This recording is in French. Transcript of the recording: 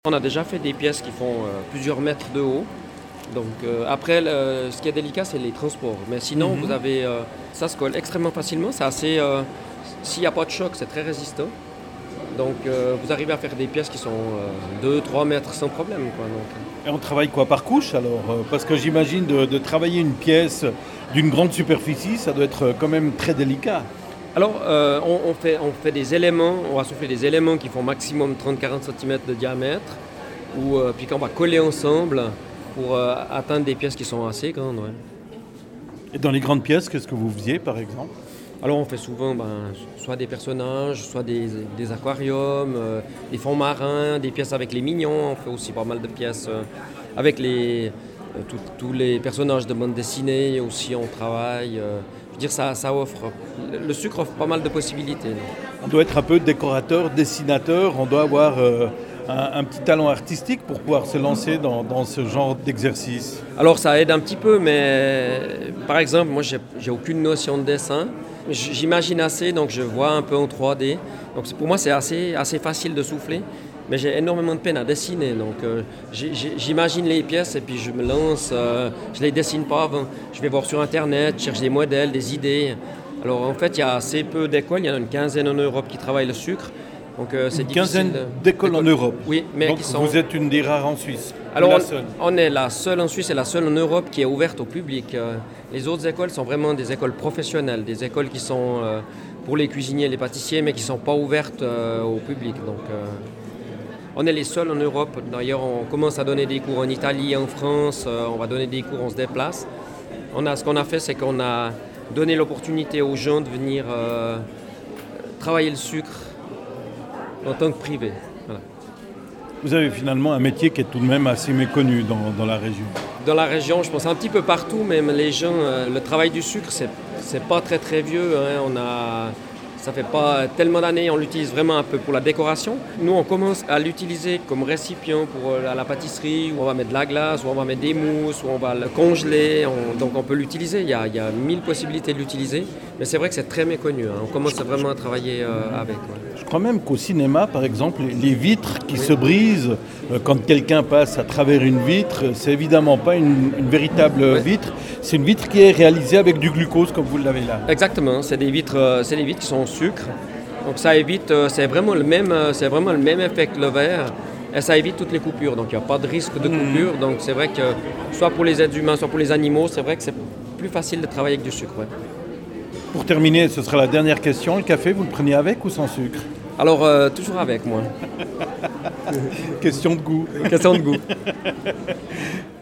On a déjà fait des pièces qui font plusieurs mètres de haut. Donc après, ce qui est délicat, c'est les transports. Mais sinon, vous avez, ça se colle extrêmement facilement. C'est assez, s'il n'y a pas de choc, c'est très résistant. Donc vous arrivez à faire des pièces qui sont 2-3 mètres sans problème, quoi. Donc. Et on travaille quoi par couche alors? Parce que j'imagine de travailler une pièce d'une grande superficie, ça doit être quand même très délicat. Alors on fait des éléments, on va souffler des éléments qui font maximum 30-40 cm de diamètre, puis qu'on va coller ensemble pour atteindre des pièces qui sont assez grandes. Ouais. Et dans les grandes pièces, qu'est-ce que vous faisiez par exemple? Alors on fait souvent soit des personnages, soit des aquariums, des fonds marins, des pièces avec les mignons. On fait aussi pas mal de pièces avec tous les personnages de bande dessinée. Aussi on travaille. Je veux dire, ça offre. Le sucre offre pas mal de possibilités. On doit être un peu décorateur, dessinateur. On doit avoir un petit talent artistique pour pouvoir se lancer dans ce genre d'exercice. Alors ça aide un petit peu, mais par exemple, moi j'ai aucune notion de dessin. J'imagine assez, donc je vois un peu en 3D. Donc pour moi c'est assez facile de souffler, mais j'ai énormément de peine à dessiner. Donc j'imagine les pièces et puis je me lance. Je les dessine pas avant. Je vais voir sur internet, je cherche des modèles, des idées. Alors en fait il y a assez peu d'écoles, il y en a une quinzaine en Europe qui travaillent le sucre. Donc, c'est une quinzaine d'écoles en Europe. Oui, mais donc qui sont... vous êtes une des rares en Suisse. Alors on est la seule en Suisse et la seule en Europe qui est ouverte au public. Les autres écoles sont vraiment des écoles professionnelles, des écoles qui sont pour les cuisiniers et les pâtissiers, mais qui ne sont pas ouvertes au public. Donc, on est les seuls en Europe. D'ailleurs, on commence à donner des cours en Italie, en France. On va donner des cours, on se déplace. Ce qu'on a fait, c'est qu'on a donné l'opportunité aux gens de venir travailler le sucre en tant que privé. Voilà. Vous avez finalement un métier qui est tout de même assez méconnu dans la région. Dans la région, je pense un petit peu partout, même les gens, le travail du sucre, c'est pas très très vieux. Hein. Ça fait pas tellement d'années, on l'utilise vraiment un peu pour la décoration. Nous, on commence à l'utiliser comme récipient pour la pâtisserie, où on va mettre de la glace, où on va mettre des mousses, où on va le congeler. Donc on peut l'utiliser, il y a 1000 possibilités de l'utiliser. Mais c'est vrai que c'est très méconnu. Hein. On commence vraiment à travailler avec. Ouais. Je crois même qu'au cinéma, par exemple, les vitres qui se brisent quand quelqu'un passe à travers une vitre, c'est évidemment pas une véritable vitre. C'est une vitre qui est réalisée avec du glucose, comme vous l'avez là. Exactement, c'est des vitres qui sont au sucre. Donc ça évite, c'est vraiment le même effet que le verre. Et ça évite toutes les coupures, donc il n'y a pas de risque de coupure. Donc c'est vrai que soit pour les êtres humains, soit pour les animaux, c'est vrai que c'est plus facile de travailler avec du sucre. Ouais. Pour terminer, ce sera la dernière question. Le café, vous le prenez avec ou sans sucre? Alors, toujours avec moi. Question de goût. Question de goût.